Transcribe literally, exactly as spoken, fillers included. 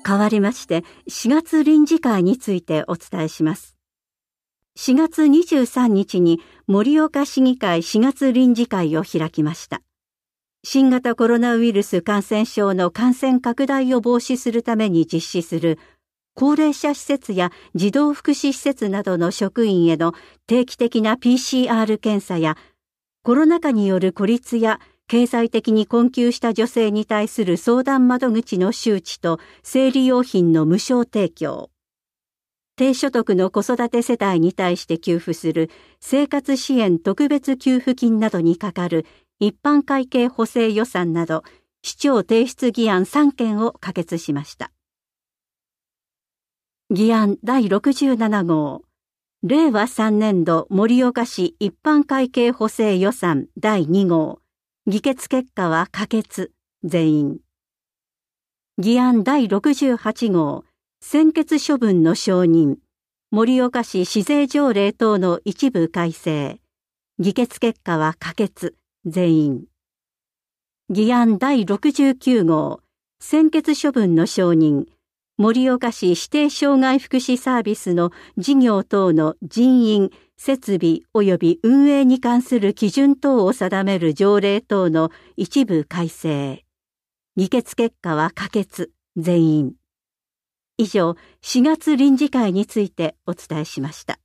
変わりましてしがつ臨時会についてお伝えします。しがつにじゅうさんにちに盛岡市議会しがつ臨時会を開きました。新型コロナウイルス感染症の感染拡大を防止するために実施する高齢者施設や児童福祉施設などの職員への定期的な ピーシーアール 検査やコロナ禍による孤立や経済的に困窮した女性に対する相談窓口の周知と生理用品の無償提供、低所得の子育て世帯に対して給付する生活支援特別給付金などにかかる一般会計補正予算など市長提出議案さんけんを可決しました。議案だいろくじゅうななごう、れいわさんねんど盛岡市一般会計補正予算だいにごう、議決結果は可決、全員。議案だいろくじゅうはちごう、専決処分の承認、盛岡市市税条例等の一部改正、議決結果は可決、全員。議案だいろくじゅうきゅうごう、専決処分の承認、盛岡市指定障害福祉サービスの事業等の人員、設備及び運営に関する基準等を定める条例等の一部改正。議決結果は可決、全員。以上、しがつ臨時会についてお伝えしました。